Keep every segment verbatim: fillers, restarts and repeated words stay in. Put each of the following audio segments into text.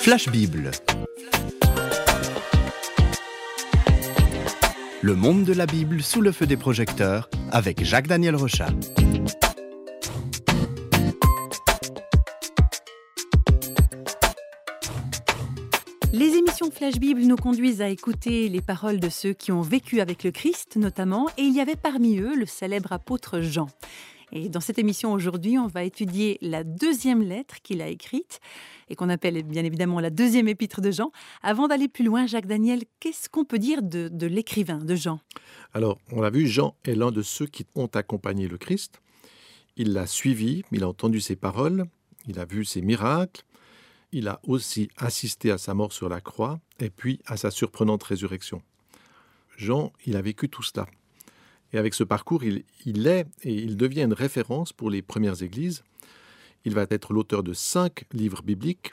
Flash Bible. Le monde de la Bible sous le feu des projecteurs avec Jacques-Daniel Rochat. Les émissions Flash Bible nous conduisent à écouter les paroles de ceux qui ont vécu avec le Christ notamment, et il y avait parmi eux le célèbre apôtre Jean. Et dans cette émission aujourd'hui, on va étudier la deuxième lettre qu'il a écrite et qu'on appelle bien évidemment la deuxième épître de Jean. Avant d'aller plus loin, Jacques-Daniel, qu'est-ce qu'on peut dire de, de l'écrivain, de Jean ? Alors, on l'a vu, Jean est l'un de ceux qui ont accompagné le Christ. Il l'a suivi, il a entendu ses paroles, il a vu ses miracles, il a aussi assisté à sa mort sur la croix et puis à sa surprenante résurrection. Jean, il a vécu tout cela. Et avec ce parcours, il, il est et il devient une référence pour les premières églises. Il va être l'auteur de cinq livres bibliques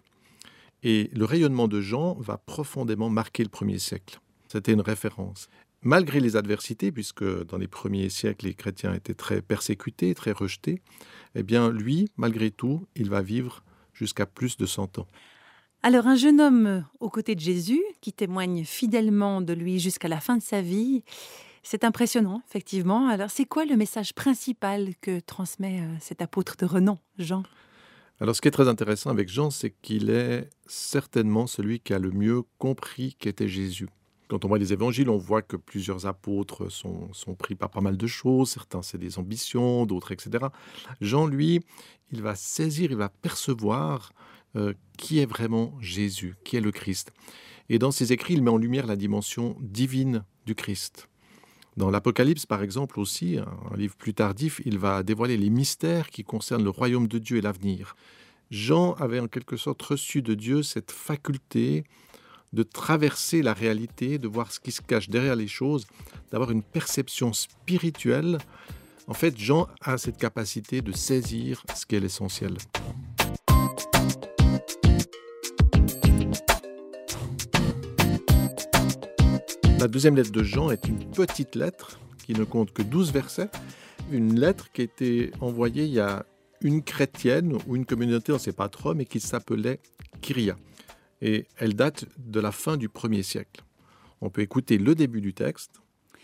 et le rayonnement de Jean va profondément marquer le premier siècle. C'était une référence. Malgré les adversités, puisque dans les premiers siècles, les chrétiens étaient très persécutés, très rejetés, eh bien lui, malgré tout, il va vivre jusqu'à plus de cent ans. Alors, un jeune homme aux côtés de Jésus, qui témoigne fidèlement de lui jusqu'à la fin de sa vie, c'est impressionnant, effectivement. Alors, c'est quoi le message principal que transmet euh, cet apôtre de renom, Jean ? Alors, ce qui est très intéressant avec Jean, c'est qu'il est certainement celui qui a le mieux compris qu'était Jésus. Quand on voit les évangiles, on voit que plusieurs apôtres sont, sont pris par pas mal de choses. Certains, c'est des ambitions, d'autres, et cetera. Jean, lui, il va saisir, il va percevoir euh, qui est vraiment Jésus, qui est le Christ. Et dans ses écrits, il met en lumière la dimension divine du Christ. Dans l'Apocalypse, par exemple, aussi, un livre plus tardif, il va dévoiler les mystères qui concernent le royaume de Dieu et l'avenir. Jean avait en quelque sorte reçu de Dieu cette faculté de traverser la réalité, de voir ce qui se cache derrière les choses, d'avoir une perception spirituelle. En fait, Jean a cette capacité de saisir ce qui est l'essentiel. La deuxième lettre de Jean est une petite lettre qui ne compte que douze versets. Une lettre qui a été envoyée il y a une chrétienne ou une communauté, on ne sait pas trop, mais qui s'appelait Kyria. Et elle date de la fin du premier siècle. On peut écouter le début du texte.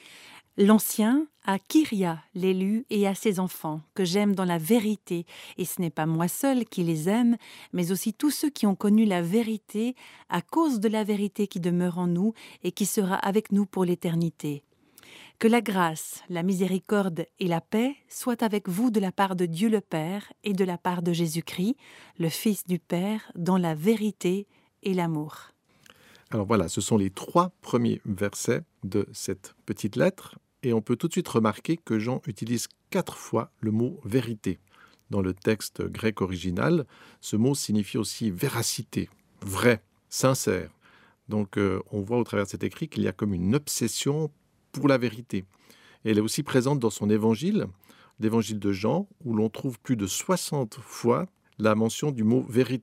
L'Ancien à Kyria, l'élu, et à ses enfants, que j'aime dans la vérité. Et ce n'est pas moi seul qui les aime, mais aussi tous ceux qui ont connu la vérité, à cause de la vérité qui demeure en nous et qui sera avec nous pour l'éternité. Que la grâce, la miséricorde et la paix soient avec vous de la part de Dieu le Père et de la part de Jésus-Christ, le Fils du Père, dans la vérité et l'amour. Alors voilà, ce sont les trois premiers versets de cette petite lettre. Et on peut tout de suite remarquer que Jean utilise quatre fois le mot « vérité ». Dans le texte grec original, ce mot signifie aussi véracité, vrai, sincère. Donc euh, on voit au travers de cet écrit qu'il y a comme une obsession pour la vérité. Et elle est aussi présente dans son évangile, l'évangile de Jean, où l'on trouve plus de soixante fois la mention du mot « vérité ».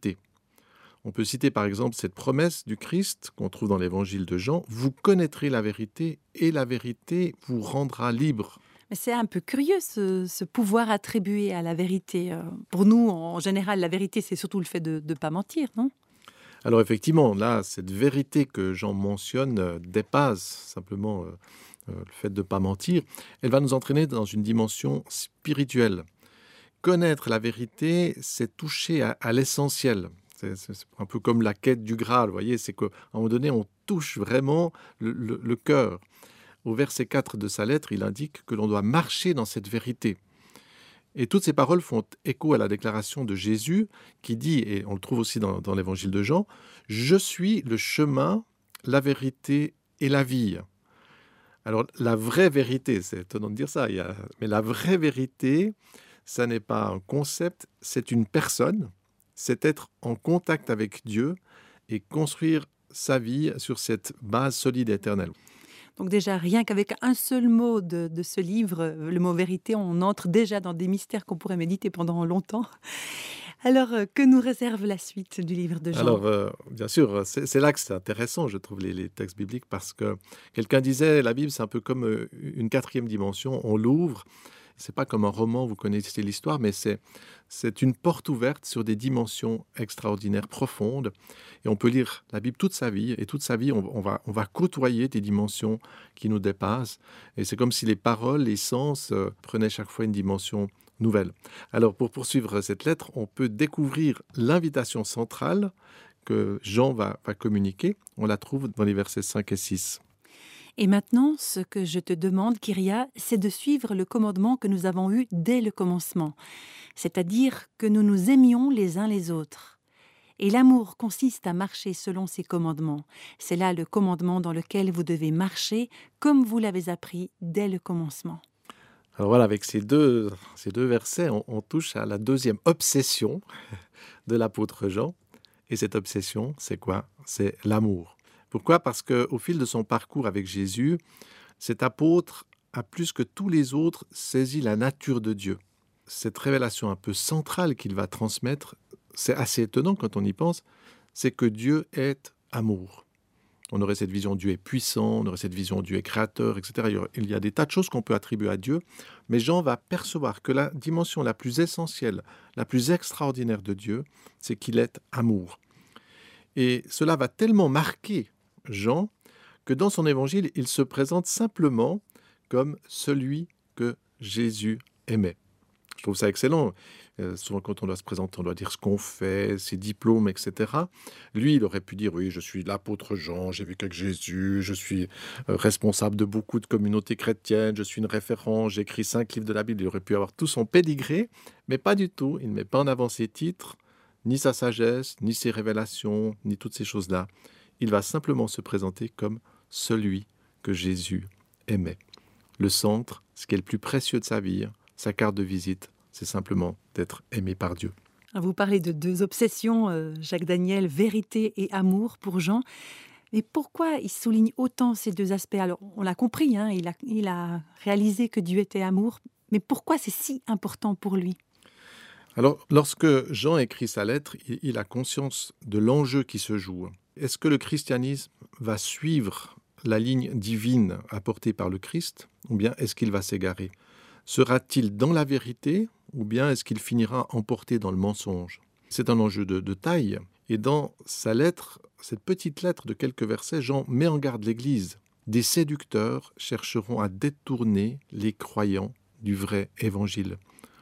On peut citer par exemple cette promesse du Christ qu'on trouve dans l'évangile de Jean. « Vous connaîtrez la vérité et la vérité vous rendra libre. » Mais c'est un peu curieux ce, ce pouvoir attribué à la vérité. Pour nous, en général, la vérité, c'est surtout le fait de ne pas mentir, non ? Alors effectivement, là, cette vérité que Jean mentionne euh, dépasse simplement euh, euh, le fait de ne pas mentir. Elle va nous entraîner dans une dimension spirituelle. Connaître la vérité, c'est toucher à, à l'essentiel. C'est, c'est un peu comme la quête du Graal, vous voyez, c'est qu'à un moment donné, on touche vraiment le, le, le cœur. Au verset quatre de sa lettre, il indique que l'on doit marcher dans cette vérité. Et toutes ces paroles font écho à la déclaration de Jésus qui dit, et on le trouve aussi dans, dans l'évangile de Jean, « Je suis le chemin, la vérité et la vie ». Alors, la vraie vérité, c'est étonnant de dire ça, il y a, mais la vraie vérité, ça n'est pas un concept, c'est une personne. C'est être en contact avec Dieu et construire sa vie sur cette base solide et éternelle. Donc déjà, rien qu'avec un seul mot de, de ce livre, le mot vérité, on entre déjà dans des mystères qu'on pourrait méditer pendant longtemps. Alors, que nous réserve la suite du livre de Jean ? Alors, euh, bien sûr, c'est, c'est là que c'est intéressant, je trouve, les, les textes bibliques, parce que quelqu'un disait, la Bible, c'est un peu comme une quatrième dimension, on l'ouvre, c'est pas comme un roman, vous connaissez l'histoire, mais c'est, c'est une porte ouverte sur des dimensions extraordinaires, profondes. Et on peut lire la Bible toute sa vie, et toute sa vie, on, on, va, on va côtoyer des dimensions qui nous dépassent. Et c'est comme si les paroles, les sens euh, prenaient chaque fois une dimension nouvelle. Alors, pour poursuivre cette lettre, on peut découvrir l'invitation centrale que Jean va, va communiquer. On la trouve dans les versets cinq et six. Et maintenant, ce que je te demande, Kyria, c'est de suivre le commandement que nous avons eu dès le commencement, c'est-à-dire que nous nous aimions les uns les autres. Et l'amour consiste à marcher selon ces commandements. C'est là le commandement dans lequel vous devez marcher, comme vous l'avez appris dès le commencement. Alors voilà, avec ces deux, ces deux versets, on, on touche à la deuxième obsession de l'apôtre Jean. Et cette obsession, c'est quoi? C'est l'amour. Pourquoi? Parce qu'au fil de son parcours avec Jésus, cet apôtre a plus que tous les autres saisi la nature de Dieu. Cette révélation un peu centrale qu'il va transmettre, c'est assez étonnant quand on y pense, c'est que Dieu est amour. On aurait cette vision Dieu est puissant, on aurait cette vision Dieu est créateur, et cetera. Il y a des tas de choses qu'on peut attribuer à Dieu, mais Jean va percevoir que la dimension la plus essentielle, la plus extraordinaire de Dieu, c'est qu'il est amour. Et cela va tellement marquer Jean que dans son évangile, il se présente simplement comme celui que Jésus aimait. Je trouve ça excellent. Euh, souvent, quand on doit se présenter, on doit dire ce qu'on fait, ses diplômes, et cetera. Lui, il aurait pu dire, oui, je suis l'apôtre Jean, j'ai vécu avec Jésus, je suis euh, responsable de beaucoup de communautés chrétiennes, je suis une référence, j'ai écrit cinq livres de la Bible. Il aurait pu avoir tout son pédigré, mais pas du tout. Il ne met pas en avant ses titres, ni sa sagesse, ni ses révélations, ni toutes ces choses-là. Il va simplement se présenter comme celui que Jésus aimait. Le centre, ce qui est le plus précieux de sa vie, sa carte de visite, c'est simplement d'être aimé par Dieu. Vous parlez de deux obsessions, euh, Jacques Daniel, vérité et amour pour Jean. Mais pourquoi il souligne autant ces deux aspects? Alors, on l'a compris, hein, il a, il a réalisé que Dieu était amour, mais pourquoi c'est si important pour lui? Alors, lorsque Jean écrit sa lettre, il, il a conscience de l'enjeu qui se joue. Est-ce que le christianisme va suivre la ligne divine apportée par le Christ, ou bien est-ce qu'il va s'égarer? Sera-t-il dans la vérité, ou bien est-ce qu'il finira emporté dans le mensonge? C'est un enjeu de, de taille. Et dans sa lettre, cette petite lettre de quelques versets, Jean met en garde l'Église. Des séducteurs chercheront à détourner les croyants du vrai évangile.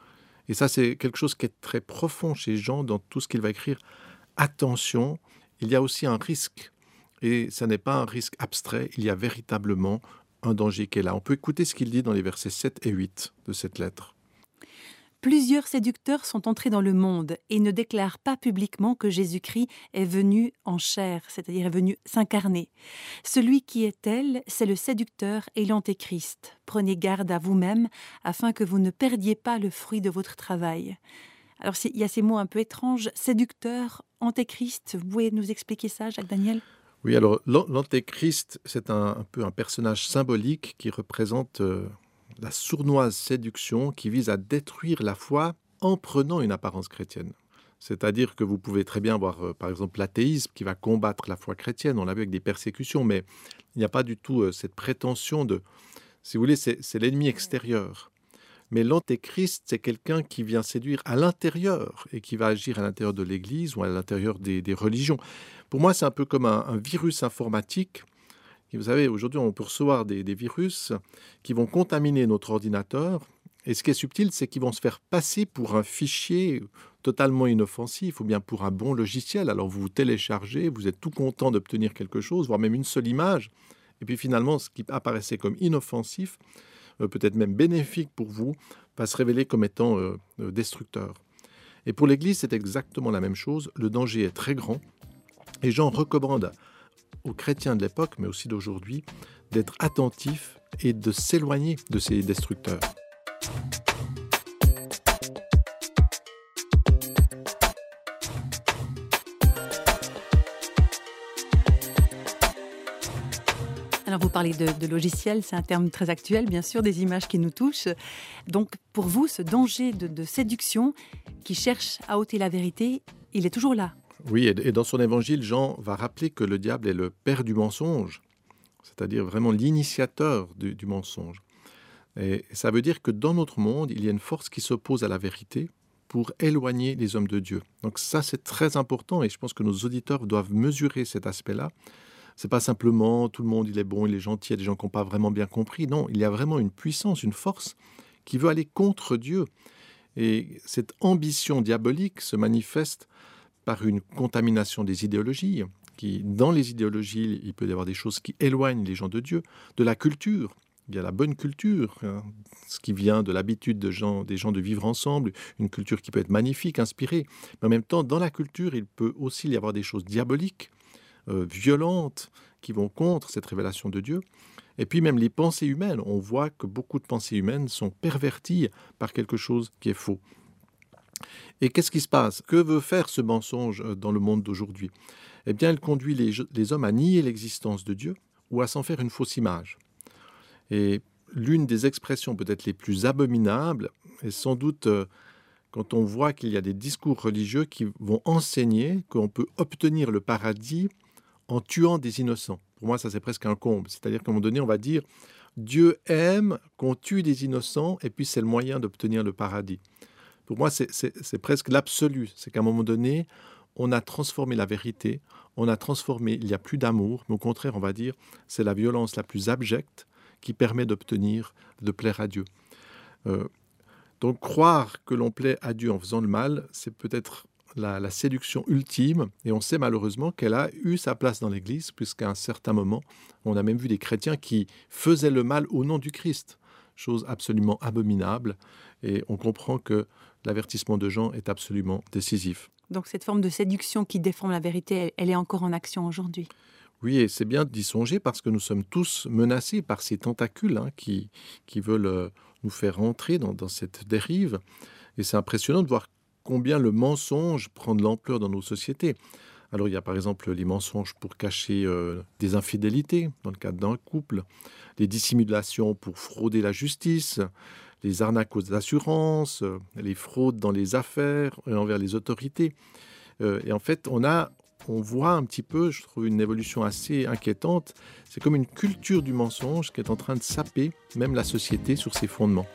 Et ça, c'est quelque chose qui est très profond chez Jean dans tout ce qu'il va écrire. Attention, il y a aussi un risque. Et ça n'est pas un risque abstrait, il y a véritablement un danger qui est là. On peut écouter ce qu'il dit dans les versets sept et huit de cette lettre. Plusieurs séducteurs sont entrés dans le monde et ne déclarent pas publiquement que Jésus-Christ est venu en chair, c'est-à-dire est venu s'incarner. Celui qui est tel, c'est le séducteur et l'antéchrist. Prenez garde à vous-même afin que vous ne perdiez pas le fruit de votre travail. Alors, il y a ces mots un peu étranges, séducteur, antéchrist. Vous pouvez nous expliquer ça, Jacques Daniel ? Oui, alors l'antéchrist, c'est un, un peu un personnage symbolique qui représente euh, la sournoise séduction qui vise à détruire la foi en prenant une apparence chrétienne. C'est-à-dire que vous pouvez très bien avoir, euh, par exemple, l'athéisme qui va combattre la foi chrétienne, on l'a vu avec des persécutions, mais il n'y a pas du tout euh, cette prétention de... Si vous voulez, c'est, c'est l'ennemi extérieur. Mais l'antéchrist, c'est quelqu'un qui vient séduire à l'intérieur et qui va agir à l'intérieur de l'Église ou à l'intérieur des, des religions. Pour moi, c'est un peu comme un, un virus informatique. Et vous savez, aujourd'hui, on peut recevoir des, des virus qui vont contaminer notre ordinateur. Et ce qui est subtil, c'est qu'ils vont se faire passer pour un fichier totalement inoffensif ou bien pour un bon logiciel. Alors vous vous téléchargez, vous êtes tout content d'obtenir quelque chose, voire même une seule image. Et puis finalement, ce qui apparaissait comme inoffensif, euh, peut-être même bénéfique pour vous, va se révéler comme étant euh, euh, destructeur. Et pour l'Église, c'est exactement la même chose. Le danger est très grand. Et Jean recommande aux chrétiens de l'époque, mais aussi d'aujourd'hui, d'être attentifs et de s'éloigner de ces destructeurs. Alors vous parlez de, de logiciel, c'est un terme très actuel, bien sûr, des images qui nous touchent. Donc pour vous, ce danger de, de séduction qui cherche à ôter la vérité, il est toujours là. Oui, et dans son évangile, Jean va rappeler que le diable est le père du mensonge, c'est-à-dire vraiment l'initiateur du, du mensonge. Et ça veut dire que dans notre monde, il y a une force qui s'oppose à la vérité pour éloigner les hommes de Dieu. Donc ça, c'est très important et je pense que nos auditeurs doivent mesurer cet aspect-là. C'est pas simplement tout le monde, il est bon, il est gentil, il y a des gens qui n'ont pas vraiment bien compris. Non, il y a vraiment une puissance, une force qui veut aller contre Dieu. Et cette ambition diabolique se manifeste par une contamination des idéologies. Qui, dans les idéologies, il peut y avoir des choses qui éloignent les gens de Dieu, de la culture. Il y a la bonne culture, hein, ce qui vient de l'habitude de gens, des gens de vivre ensemble, une culture qui peut être magnifique, inspirée. Mais en même temps, dans la culture, il peut aussi y avoir des choses diaboliques, euh, violentes, qui vont contre cette révélation de Dieu. Et puis même les pensées humaines, on voit que beaucoup de pensées humaines sont perverties par quelque chose qui est faux. Et qu'est-ce qui se passe? Que veut faire ce mensonge dans le monde d'aujourd'hui? Eh bien, il conduit les, les hommes à nier l'existence de Dieu ou à s'en faire une fausse image. Et l'une des expressions peut-être les plus abominables est sans doute euh, quand on voit qu'il y a des discours religieux qui vont enseigner qu'on peut obtenir le paradis en tuant des innocents. Pour moi, ça c'est presque un comble. C'est-à-dire qu'à un moment donné, on va dire Dieu aime qu'on tue des innocents et puis c'est le moyen d'obtenir le paradis. Pour moi, c'est, c'est, c'est presque l'absolu. C'est qu'à un moment donné, on a transformé la vérité, on a transformé, il n'y a plus d'amour, mais au contraire, on va dire, c'est la violence la plus abjecte qui permet d'obtenir, de plaire à Dieu. Euh, donc, croire que l'on plaît à Dieu en faisant le mal, c'est peut-être la, la séduction ultime, et on sait malheureusement qu'elle a eu sa place dans l'Église, puisqu'à un certain moment, on a même vu des chrétiens qui faisaient le mal au nom du Christ, chose absolument abominable, et on comprend que l'avertissement de Jean est absolument décisif. Donc cette forme de séduction qui déforme la vérité, elle, elle est encore en action aujourd'hui. Oui, et c'est bien d'y songer parce que nous sommes tous menacés par ces tentacules hein, qui, qui veulent nous faire entrer dans, dans cette dérive. Et c'est impressionnant de voir combien le mensonge prend de l'ampleur dans nos sociétés. Alors il y a par exemple les mensonges pour cacher euh, des infidélités dans le cadre d'un couple, les dissimulations pour frauder la justice, les arnaques aux assurances, euh, les fraudes dans les affaires et envers les autorités. Euh, et en fait, on a, on voit un petit peu, je trouve une évolution assez inquiétante. C'est comme une culture du mensonge qui est en train de saper même la société sur ses fondements.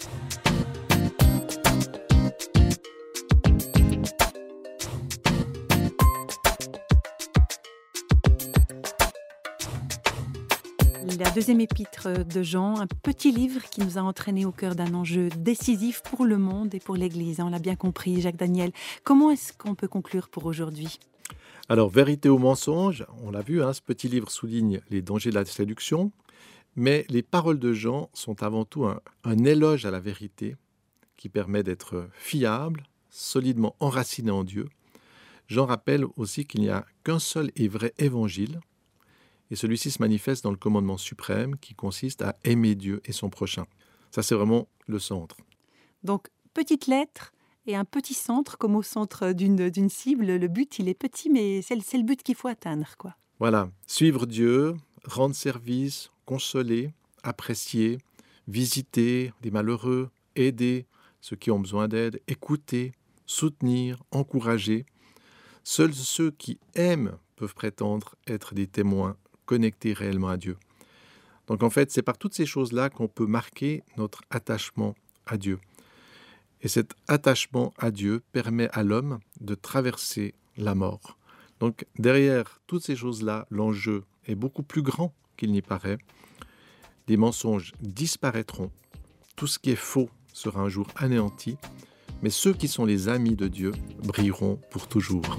La deuxième épître de Jean, un petit livre qui nous a entraînés au cœur d'un enjeu décisif pour le monde et pour l'Église. On l'a bien compris, Jacques Daniel. Comment est-ce qu'on peut conclure pour aujourd'hui ? Alors, vérité ou mensonge, on l'a vu, hein, ce petit livre souligne les dangers de la séduction, mais les paroles de Jean sont avant tout un, un éloge à la vérité qui permet d'être fiable, solidement enraciné en Dieu. Jean rappelle aussi qu'il n'y a qu'un seul et vrai évangile, et celui-ci se manifeste dans le commandement suprême qui consiste à aimer Dieu et son prochain. Ça, c'est vraiment le centre. Donc, petite lettre et un petit centre, comme au centre d'une, d'une cible. Le but, il est petit, mais c'est le, c'est le but qu'il faut atteindre, quoi. Voilà, suivre Dieu, rendre service, consoler, apprécier, visiter des malheureux, aider ceux qui ont besoin d'aide, écouter, soutenir, encourager. Seuls ceux qui aiment peuvent prétendre être des témoins connectés réellement à Dieu. Donc en fait, c'est par toutes ces choses-là qu'on peut marquer notre attachement à Dieu. Et cet attachement à Dieu permet à l'homme de traverser la mort. Donc derrière toutes ces choses-là, l'enjeu est beaucoup plus grand qu'il n'y paraît. Les mensonges disparaîtront. Tout ce qui est faux sera un jour anéanti. Mais ceux qui sont les amis de Dieu brilleront pour toujours.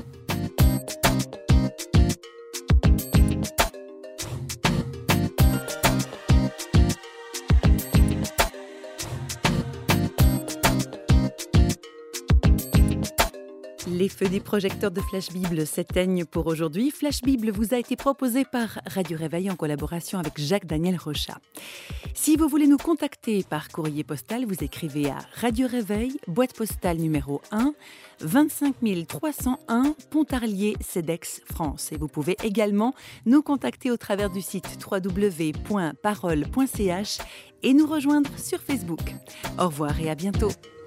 Les feux des projecteurs de Flash Bible s'éteignent pour aujourd'hui. Flash Bible vous a été proposé par Radio Réveil en collaboration avec Jacques Daniel Rochat. Si vous voulez nous contacter par courrier postal, vous écrivez à Radio Réveil, boîte postale numéro un, vingt-cinq mille trois cent un, Pontarlier, Cedex, France. Et vous pouvez également nous contacter au travers du site w w w point parole point c h et nous rejoindre sur Facebook. Au revoir et à bientôt.